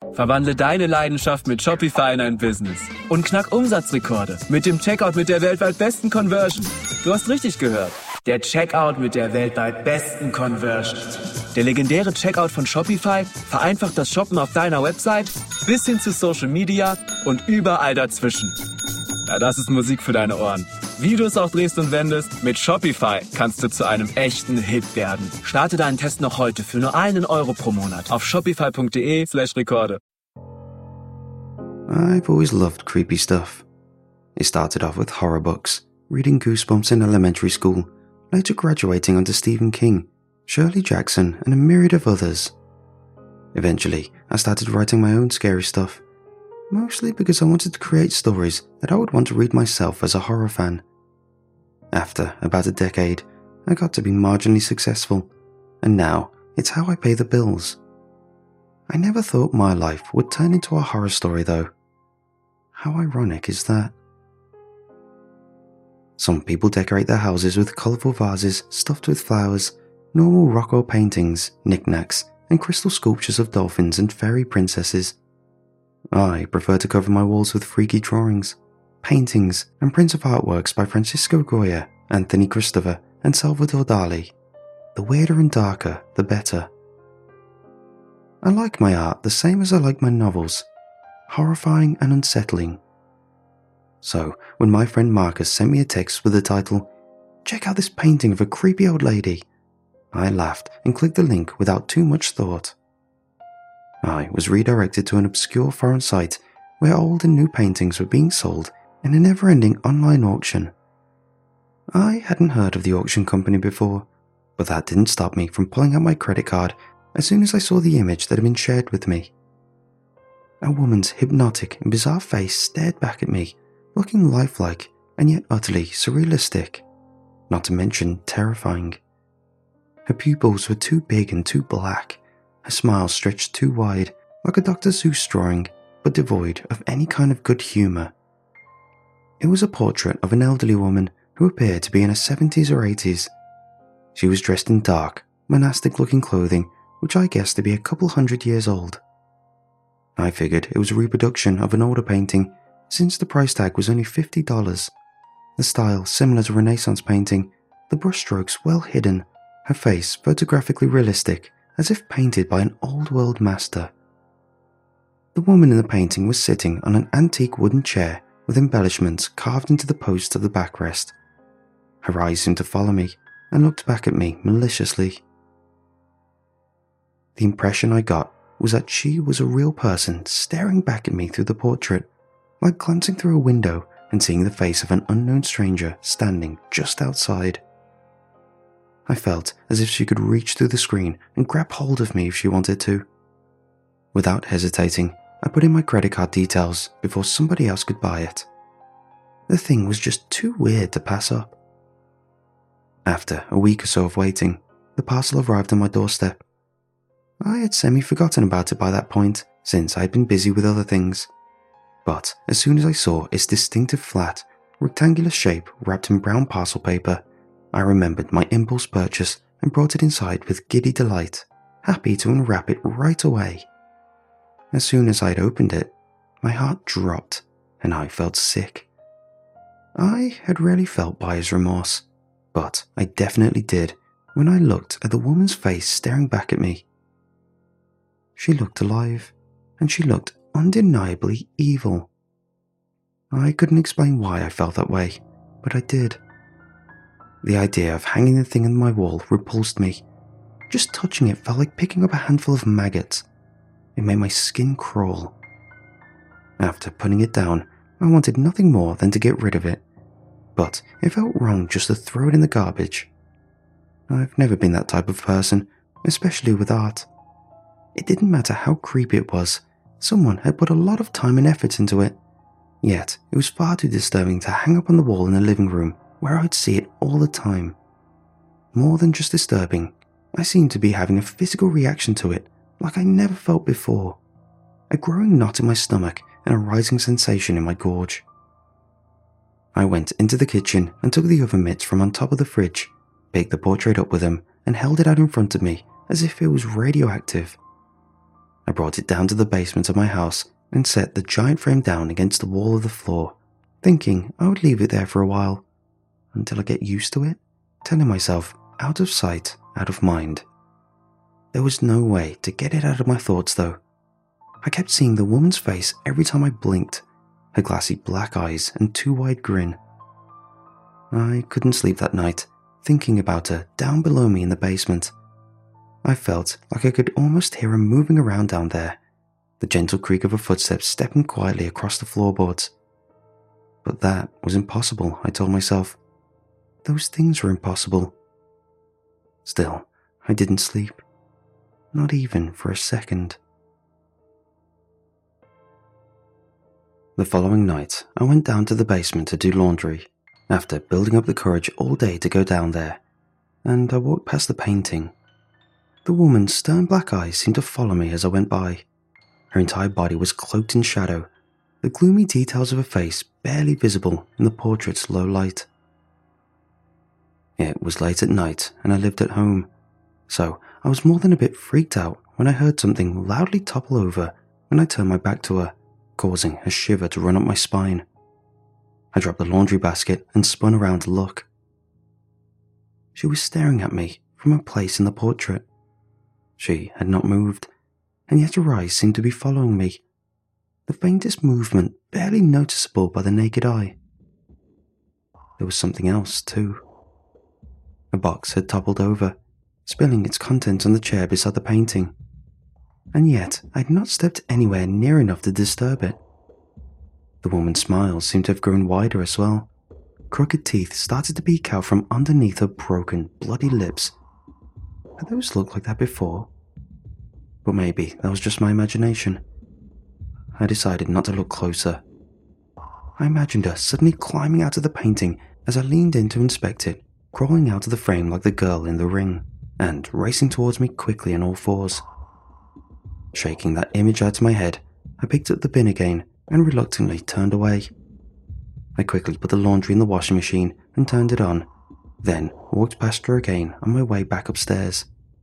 Verwandle deine Leidenschaft mit Shopify in ein Business und knack Umsatzrekorde mit dem Checkout mit der weltweit besten Conversion. Du hast richtig gehört. Der Checkout mit der weltweit besten Conversion. Der legendäre Checkout von Shopify vereinfacht das Shoppen auf deiner Website bis hin zu Social Media und überall dazwischen. Ja, das ist Musik für deine Ohren. Wie du es auch drehst und wendest, mit Shopify kannst du zu einem echten Hit werden. Starte deinen Test noch heute für nur €1 pro Monat auf shopify.de/Rekorde. I've always loved creepy stuff. It started off with horror books, reading Goosebumps in elementary school, later graduating onto Stephen King, Shirley Jackson, and a myriad of others. Eventually, I started writing my own scary stuff, mostly because I wanted to create stories that I would want to read myself as a horror fan. After about a decade, I got to be marginally successful, and now it's how I pay the bills. I never thought my life would turn into a horror story though. How ironic is that? Some people decorate their houses with colourful vases stuffed with flowers, normal Rococo paintings, knickknacks, and crystal sculptures of dolphins and fairy princesses. I prefer to cover my walls with freaky drawings, paintings, and prints of artworks by Francisco Goya, Anthony Christopher, and Salvador Dali. The weirder and darker, the better. I like my art the same as I like my novels, horrifying and unsettling. So, when my friend Marcus sent me a text with the title, "Check out this painting of a creepy old lady," I laughed and clicked the link without too much thought. I was redirected to an obscure foreign site where old and new paintings were being sold in a never-ending online auction. I hadn't heard of the auction company before, but that didn't stop me from pulling out my credit card as soon as I saw the image that had been shared with me. A woman's hypnotic and bizarre face stared back at me, looking lifelike and yet utterly surrealistic, not to mention terrifying. Her pupils were too big and too black, her smile stretched too wide, like a Dr. Seuss drawing, but devoid of any kind of good humour. It was a portrait of an elderly woman who appeared to be in her 70s or 80s. She was dressed in dark, monastic-looking clothing, which I guessed to be a couple hundred years old. I figured it was a reproduction of an older painting, since the price tag was only $50. The style similar to Renaissance painting, the brushstrokes well hidden, her face photographically realistic, as if painted by an old-world master. The woman in the painting was sitting on an antique wooden chair with embellishments carved into the posts of the backrest. Her eyes seemed to follow me and looked back at me maliciously. The impression I got was that she was a real person staring back at me through the portrait, like glancing through a window and seeing the face of an unknown stranger standing just outside. I felt as if she could reach through the screen and grab hold of me if she wanted to. Without hesitating, I put in my credit card details before somebody else could buy it. The thing was just too weird to pass up. After a week or so of waiting, the parcel arrived on my doorstep. I had semi-forgotten about it by that point, since I had been busy with other things. But as soon as I saw its distinctive flat, rectangular shape wrapped in brown parcel paper, I remembered my impulse purchase and brought it inside with giddy delight, happy to unwrap it right away. As soon as I had opened it, my heart dropped and I felt sick. I had rarely felt buyer's remorse, but I definitely did when I looked at the woman's face staring back at me. She looked alive, and she looked undeniably evil. I couldn't explain why I felt that way, but I did. The idea of hanging the thing on my wall repulsed me. Just touching it felt like picking up a handful of maggots. It made my skin crawl. After putting it down, I wanted nothing more than to get rid of it, but it felt wrong just to throw it in the garbage. I've never been that type of person, especially with art. It didn't matter how creepy it was, someone had put a lot of time and effort into it. Yet, it was far too disturbing to hang up on the wall in the living room where I'd see it all the time. More than just disturbing, I seemed to be having a physical reaction to it like I never felt before. A growing knot in my stomach and a rising sensation in my gorge. I went into the kitchen and took the oven mitts from on top of the fridge, picked the portrait up with them and held it out in front of me as if it was radioactive. I brought it down to the basement of my house and set the giant frame down against the wall of the floor, thinking I would leave it there for a while, until I get used to it, telling myself out of sight, out of mind. There was no way to get it out of my thoughts though. I kept seeing the woman's face every time I blinked, her glassy black eyes and too wide grin. I couldn't sleep that night, thinking about her down below me in the basement. I felt like I could almost hear her moving around down there, the gentle creak of her footsteps stepping quietly across the floorboards. But that was impossible, I told myself. Those things were impossible. Still, I didn't sleep. Not even for a second. The following night, I went down to the basement to do laundry, after building up the courage all day to go down there, and I walked past the painting. The woman's stern black eyes seemed to follow me as I went by. Her entire body was cloaked in shadow, the gloomy details of her face barely visible in the portrait's low light. It was late at night and I lived at home, so I was more than a bit freaked out when I heard something loudly topple over when I turned my back to her, causing a shiver to run up my spine. I dropped the laundry basket and spun around to look. She was staring at me from her place in the portrait. She had not moved, and yet her eyes seemed to be following me, the faintest movement barely noticeable by the naked eye. There was something else, too. A box had toppled over, spilling its contents on the chair beside the painting, and yet I had not stepped anywhere near enough to disturb it. The woman's smile seemed to have grown wider as well. Crooked teeth started to peek out from underneath her broken, bloody lips. Had those looked like that before? But maybe that was just my imagination. I decided not to look closer. I imagined her suddenly climbing out of the painting as I leaned in to inspect it, crawling out of the frame like the girl in The Ring, and racing towards me quickly on all fours. Shaking that image out of my head, I picked up the bin again and reluctantly turned away. I quickly put the laundry in the washing machine and turned it on, then walked past her again on my way back upstairs.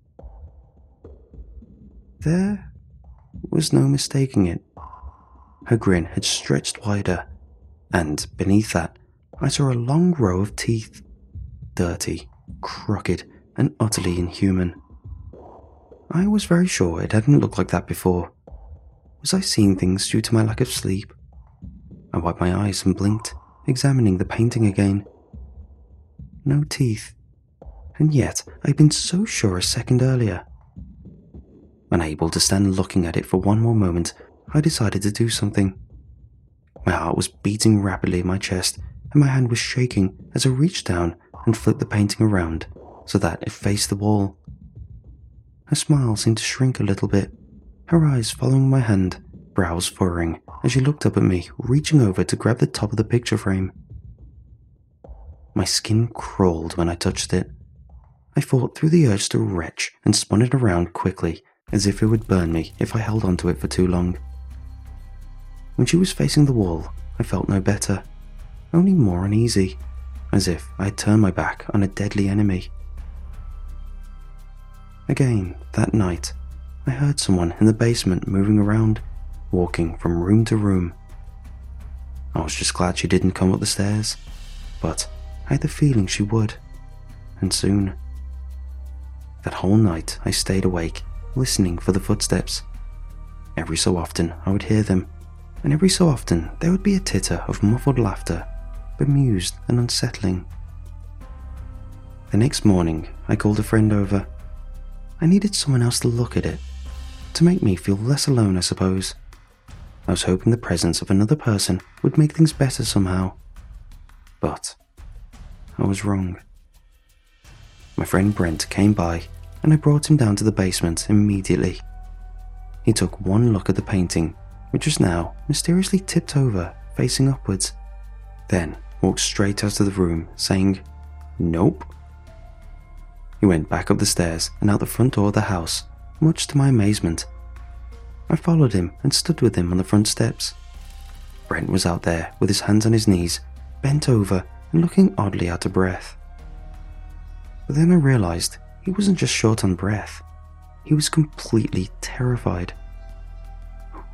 There was no mistaking it. Her grin had stretched wider, and beneath that, I saw a long row of teeth, dirty, crooked, and utterly inhuman. I was very sure it hadn't looked like that before. Was I seeing things due to my lack of sleep? I wiped my eyes and blinked, examining the painting again. No teeth, and yet I'd been so sure a second earlier. Unable to stand looking at it for one more moment, I decided to do something. My heart was beating rapidly in my chest, and my hand was shaking as I reached down and flipped the painting around so that it faced the wall. Her smile seemed to shrink a little bit, her eyes following my hand, brows furrowing as she looked up at me, reaching over to grab the top of the picture frame. My skin crawled when I touched it. I fought through the urge to retch and spun it around quickly, as if it would burn me if I held onto it for too long. When she was facing the wall, I felt no better, only more uneasy, as if I had turned my back on a deadly enemy. Again, that night, I heard someone in the basement moving around, walking from room to room. I was just glad she didn't come up the stairs, but I had the feeling she would, and soon. That whole night I stayed awake, listening for the footsteps. Every so often I would hear them, and every so often there would be a titter of muffled laughter, bemused and unsettling. The next morning I called a friend over. I needed someone else to look at it, to make me feel less alone, I suppose. I was hoping the presence of another person would make things better somehow. But I was wrong. My friend Brent came by, and I brought him down to the basement immediately. He took one look at the painting, which was now mysteriously tipped over, facing upwards, then walked straight out of the room, saying, "Nope." He went back up the stairs and out the front door of the house, much to my amazement. I followed him and stood with him on the front steps. Brent was out there with his hands on his knees, bent over and looking oddly out of breath. But then I realized he wasn't just short on breath. He was completely terrified.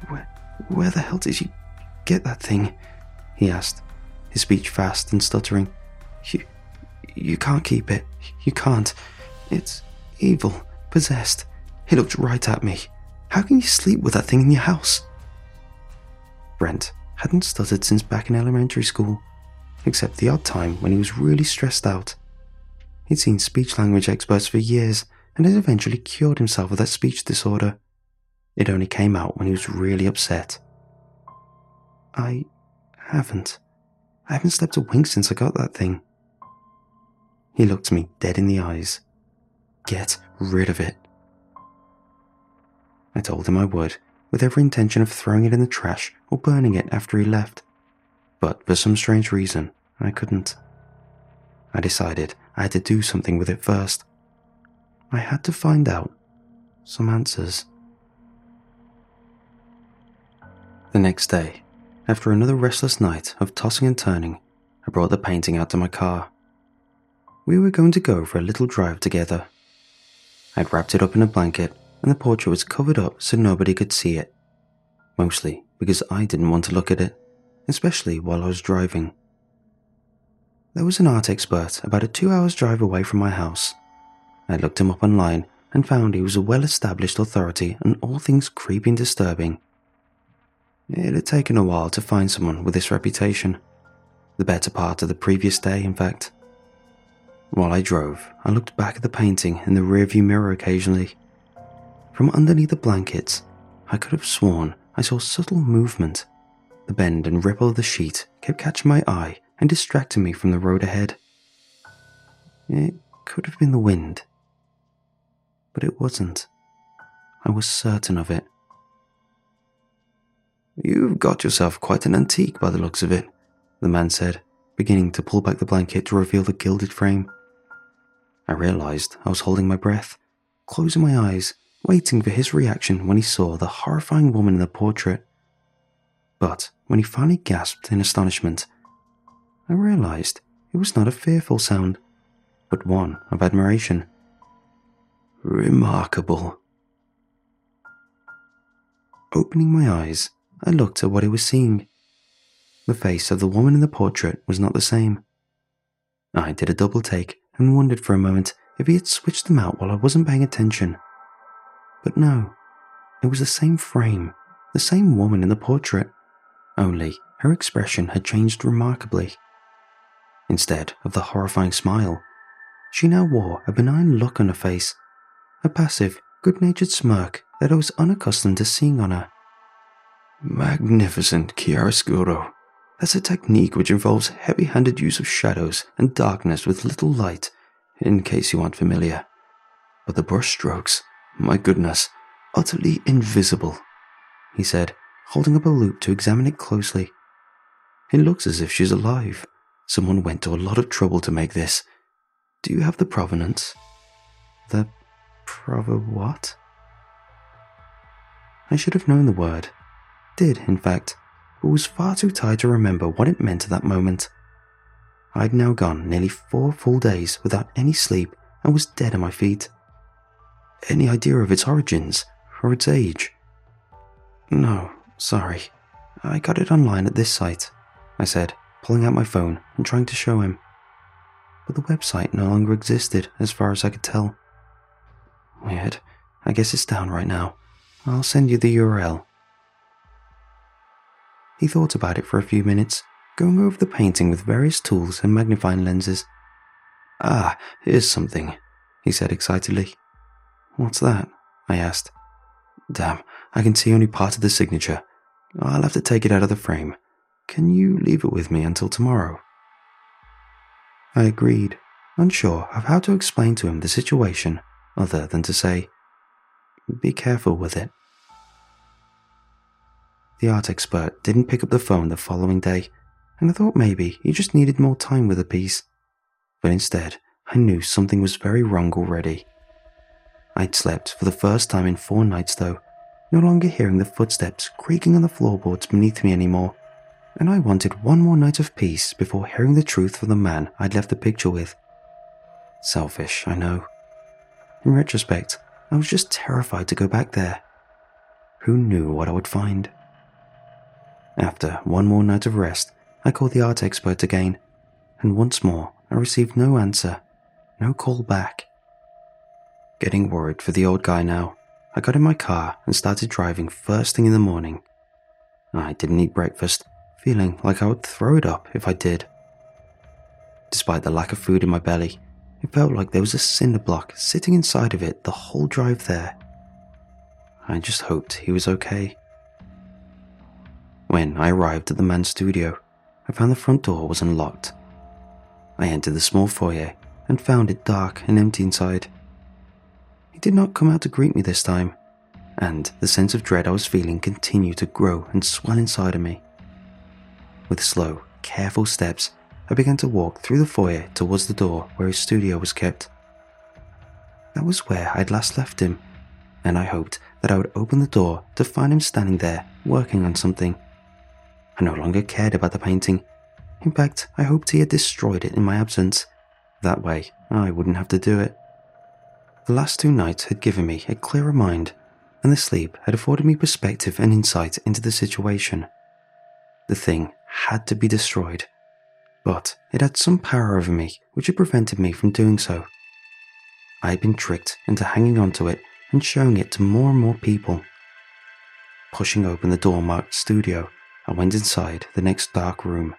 Where the hell did you get that thing?" he asked, his speech fast and stuttering. You can't keep it. You can't. It's evil, possessed. He looked right at me. How can you sleep with that thing in your house?" Brent hadn't stuttered since back in elementary school, except the odd time when he was really stressed out. He'd seen speech-language experts for years and had eventually cured himself of that speech disorder. It only came out when he was really upset. I haven't slept a wink since I got that thing." He looked me dead in the eyes. "Get rid of it." I told him I would, with every intention of throwing it in the trash or burning it after he left. But for some strange reason, I couldn't. I decided I had to do something with it first. I had to find out some answers. The next day, after another restless night of tossing and turning, I brought the painting out to my car. We were going to go for a little drive together. I'd wrapped it up in a blanket, and the portrait was covered up so nobody could see it. Mostly because I didn't want to look at it, especially while I was driving. There was an art expert about a 2-hour drive away from my house. I looked him up online and found he was a well-established authority on all things creepy and disturbing. It had taken a while to find someone with this reputation. The better part of the previous day, in fact. While I drove, I looked back at the painting in the rearview mirror occasionally. From underneath the blankets, I could have sworn I saw subtle movement. The bend and ripple of the sheet kept catching my eye and distracting me from the road ahead. It could have been the wind. But it wasn't. I was certain of it. "You've got yourself quite an antique by the looks of it," the man said, beginning to pull back the blanket to reveal the gilded frame. I realized I was holding my breath, closing my eyes, waiting for his reaction when he saw the horrifying woman in the portrait. But when he finally gasped in astonishment, I realized it was not a fearful sound, but one of admiration. "Remarkable." Opening my eyes, I looked at what I was seeing. The face of the woman in the portrait was not the same. I did a double take and wondered for a moment if he had switched them out while I wasn't paying attention. But no, it was the same frame, the same woman in the portrait, only her expression had changed remarkably. Instead of the horrifying smile, she now wore a benign look on her face, a passive, good-natured smirk that I was unaccustomed to seeing on her. "Magnificent chiaroscuro. That's a technique which involves heavy-handed use of shadows and darkness with little light, in case you aren't familiar. But the brush strokes, my goodness, utterly invisible," he said, holding up a loupe to examine it closely. "It looks as if she's alive. Someone went to a lot of trouble to make this. Do you have the provenance?" "The what?" I should have known the word. Did, in fact, but was far too tired to remember what it meant at that moment. I'd now gone nearly 4 full days without any sleep and was dead on my feet. "Any idea of its origins, or its age?" "No, sorry. I got it online at this site," I said, pulling out my phone and trying to show him. But the website no longer existed as far as I could tell. "Weird. I guess it's down right now. I'll send you the URL." He thought about it for a few minutes, going over the painting with various tools and magnifying lenses. "Ah, here's something," he said excitedly. "What's that?" I asked. "Damn, I can see only part of the signature. I'll have to take it out of the frame. Can you leave it with me until tomorrow?" I agreed, unsure of how to explain to him the situation other than to say, "Be careful with it." The art expert didn't pick up the phone the following day, and I thought maybe he just needed more time with the piece. But instead, I knew something was very wrong already. I'd slept for the first time in 4 nights though, no longer hearing the footsteps creaking on the floorboards beneath me anymore, and I wanted one more night of peace before hearing the truth from the man I'd left the picture with. Selfish, I know. In retrospect, I was just terrified to go back there. Who knew what I would find? After one more night of rest, I called the art expert again, and once more I received no answer, no call back. Getting worried for the old guy now, I got in my car and started driving first thing in the morning. I didn't eat breakfast, feeling like I would throw it up if I did. Despite the lack of food in my belly, it felt like there was a cinder block sitting inside of it the whole drive there. I just hoped he was okay. When I arrived at the man's studio, I found the front door was unlocked. I entered the small foyer and found it dark and empty inside. He did not come out to greet me this time, and the sense of dread I was feeling continued to grow and swell inside of me. With slow, careful steps, I began to walk through the foyer towards the door where his studio was kept. That was where I'd last left him, and I hoped that I would open the door to find him standing there working on something. I no longer cared about the painting. In fact, I hoped he had destroyed it in my absence. That way, I wouldn't have to do it. The last 2 nights had given me a clearer mind, and the sleep had afforded me perspective and insight into the situation. The thing had to be destroyed, but it had some power over me which had prevented me from doing so. I had been tricked into hanging onto it and showing it to more and more people. Pushing open the door marked studio, I went inside the next dark room.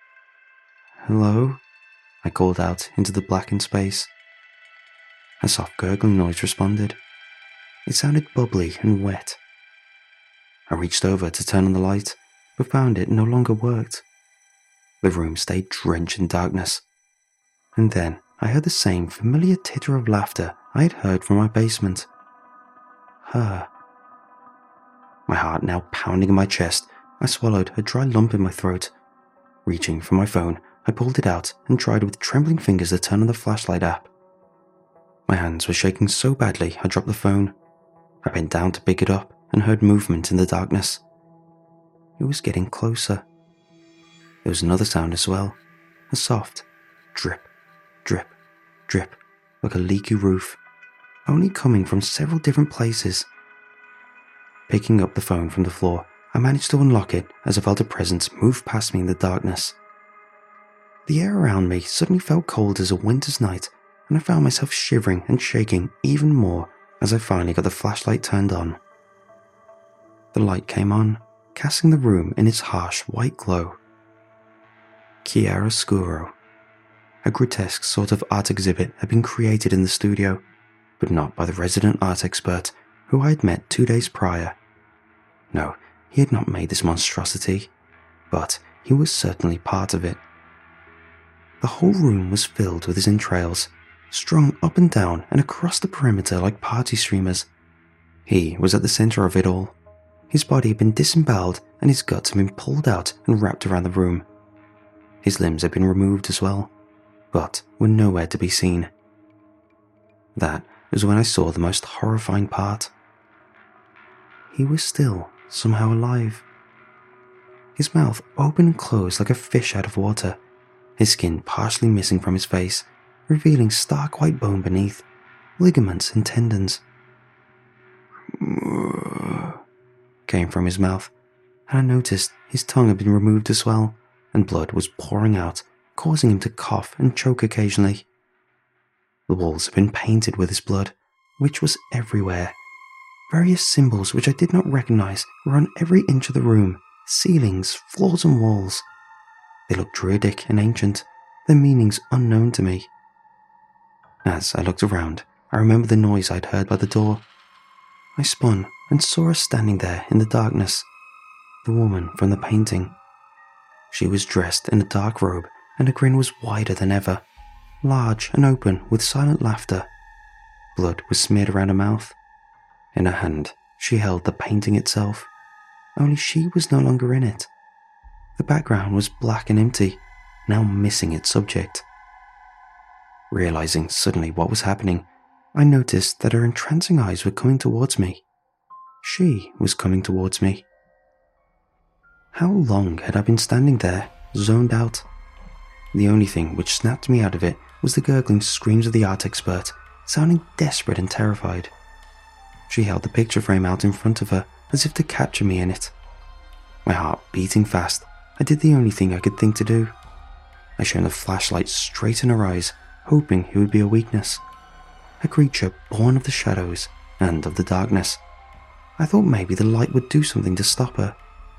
"Hello?" I called out into the blackened space. A soft gurgling noise responded. It sounded bubbly and wet. I reached over to turn on the light, but found it no longer worked. The room stayed drenched in darkness. And then I heard the same familiar titter of laughter I had heard from my basement. Her. My heart now pounding in my chest, I swallowed a dry lump in my throat. Reaching for my phone, I pulled it out and tried with trembling fingers to turn on the flashlight app. My hands were shaking so badly I dropped the phone. I bent down to pick it up and heard movement in the darkness. It was getting closer. There was another sound as well, a soft drip, drip, drip, like a leaky roof, only coming from several different places. Picking up the phone from the floor, I managed to unlock it as I felt a presence move past me in the darkness. The air around me suddenly felt cold as a winter's night, and I found myself shivering and shaking even more as I finally got the flashlight turned on. The light came on, casting the room in its harsh white glow. Chiaroscuro. A grotesque sort of art exhibit had been created in the studio, but not by the resident art expert who I had met 2 days prior. No, he had not made this monstrosity, but he was certainly part of it. The whole room was filled with his entrails, strung up and down and across the perimeter like party streamers. He was at the center of it all. His body had been disemboweled and his guts had been pulled out and wrapped around the room. His limbs had been removed as well, but were nowhere to be seen. That was when I saw the most horrifying part. He was still somehow alive. His mouth open and closed like a fish out of water, his skin partially missing from his face, revealing stark white bone beneath, ligaments and tendons. Came from his mouth, and I noticed his tongue had been removed as well, and blood was pouring out, causing him to cough and choke occasionally. The walls had been painted with his blood, which was everywhere. Various symbols which I did not recognize were on every inch of the room, ceilings, floors and walls. They looked druidic and ancient, their meanings unknown to me. As I looked around, I remembered the noise I'd heard by the door. I spun and saw her standing there in the darkness, the woman from the painting. She was dressed in a dark robe and her grin was wider than ever, large and open with silent laughter. Blood was smeared around her mouth. In her hand, she held the painting itself, only she was no longer in it. The background was black and empty, now missing its subject. Realizing suddenly what was happening, I noticed that her entrancing eyes were coming towards me. She was coming towards me. How long had I been standing there, zoned out? The only thing which snapped me out of it was the gurgling screams of the art expert, sounding desperate and terrified. She held the picture frame out in front of her, as if to capture me in it. My heart beating fast, I did the only thing I could think to do. I shone the flashlight straight in her eyes, hoping it would be a weakness. A creature born of the shadows and of the darkness. I thought maybe the light would do something to stop her.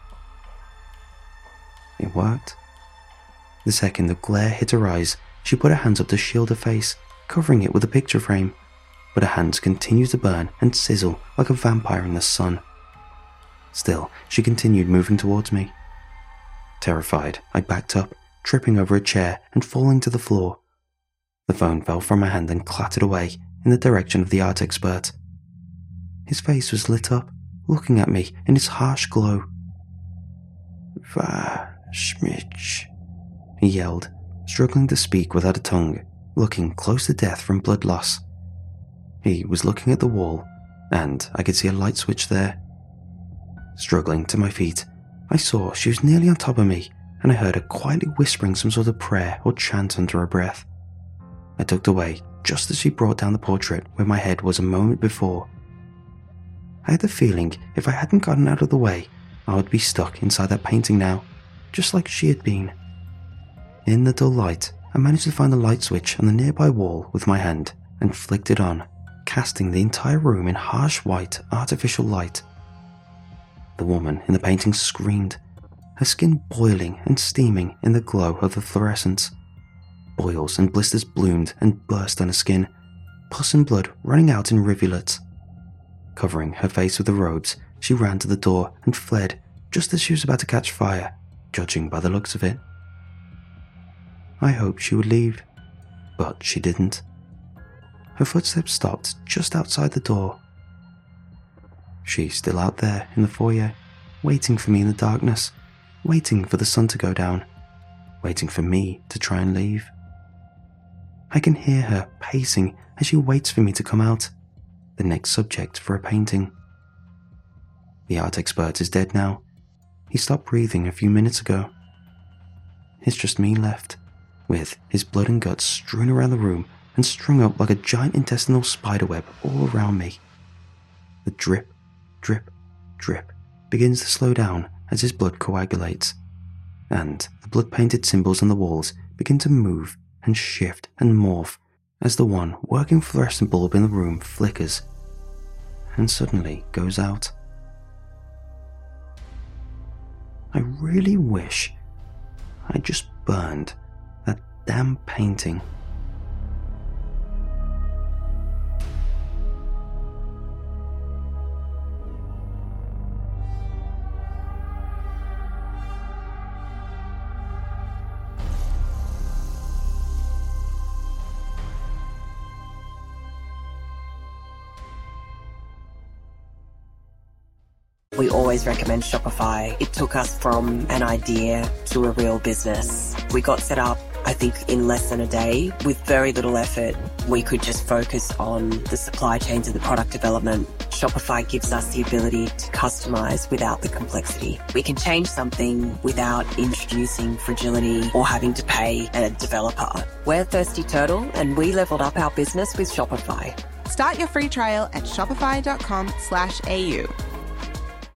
It worked. The second the glare hit her eyes, she put her hands up to shield her face, covering it with a picture frame, but her hands continued to burn and sizzle like a vampire in the sun. Still, she continued moving towards me. Terrified, I backed up, tripping over a chair and falling to the floor. The phone fell from my hand and clattered away in the direction of the art expert. His face was lit up, looking at me in its harsh glow. "Schmitz," he yelled, struggling to speak without a tongue, looking close to death from blood loss. He was looking at the wall, and I could see a light switch there. Struggling to my feet, I saw she was nearly on top of me, and I heard her quietly whispering some sort of prayer or chant under her breath. I ducked away just as she brought down the portrait where my head was a moment before. I had the feeling if I hadn't gotten out of the way, I would be stuck inside that painting now, just like she had been. In the dull light, I managed to find the light switch on the nearby wall with my hand and flicked it on, casting the entire room in harsh white, artificial light. The woman in the painting screamed, her skin boiling and steaming in the glow of the fluorescence. Boils and blisters bloomed and burst on her skin, pus and blood running out in rivulets. Covering her face with the robes, she ran to the door and fled just as she was about to catch fire, judging by the looks of it. I hoped she would leave, but she didn't. Her footsteps stopped just outside the door. She's still out there in the foyer, waiting for me in the darkness, waiting for the sun to go down, waiting for me to try and leave. I can hear her pacing as she waits for me to come out, the next subject for a painting. The art expert is dead now. He stopped breathing a few minutes ago. It's just me left, with his blood and guts strewn around the room and strung up like a giant intestinal spiderweb all around me. The drip, drip, drip begins to slow down as his blood coagulates, and the blood-painted symbols on the walls begin to move and shift and morph as the one working fluorescent bulb in the room flickers and suddenly goes out. I really wish I just burned that damn painting. We always recommend Shopify. It took us from an idea to a real business. We got set up, I think, in less than a day with very little effort. We could just focus on the supply chains and the product development. Shopify gives us the ability to customize without the complexity. We can change something without introducing fragility or having to pay a developer. We're Thirsty Turtle, and we leveled up our business with Shopify. Start your free trial at shopify.com/AU.